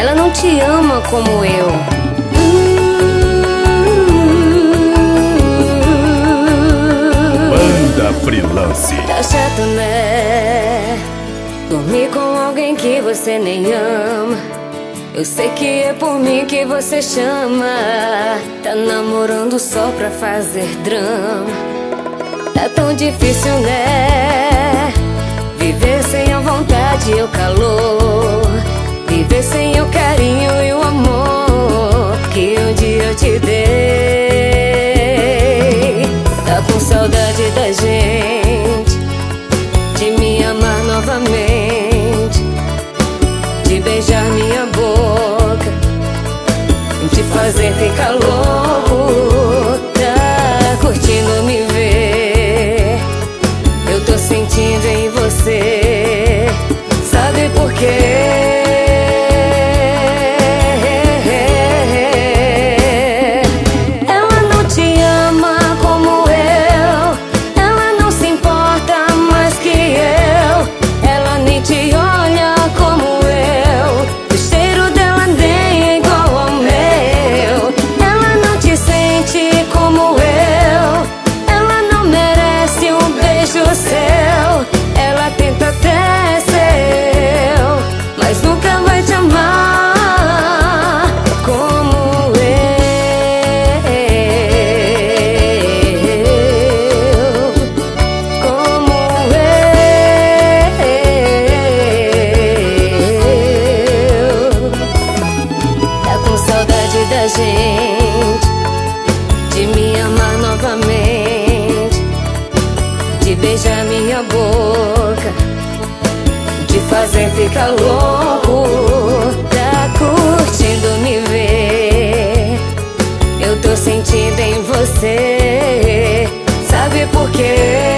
ela não te ama como eu. Banda Freelance. Tá chato, né? Dormir com alguém que você nem ama. Eu sei que é por mim que você chama. Tá namorando só pra fazer drama. Tá tão difícil, né? Viver sem a vontade e o calor. Viver sem o carinho e o amor que um dia eu te dei. Tá com saudade da gente, de me amar novamente, de beijar minha boca, de fazer ficar louco. Tá curtindo me ver, eu tô sentindo em você. Sabe por quê? Ela não te ama como eu, ela não se importa mais que eu, ela nem te olha como eu, o cheiro dela nem é igual ao meu. Ela não te sente como eu, ela não merece um beijo seu. Ela tenta até ser eu, mas nunca vai te amar como eu, como eu. Tá com saudade da gente, de me amar novamente, de beijar minha boca, de fazer ficar louco. Tá curtindo me ver, eu tô sentindo em você. Sabe por quê?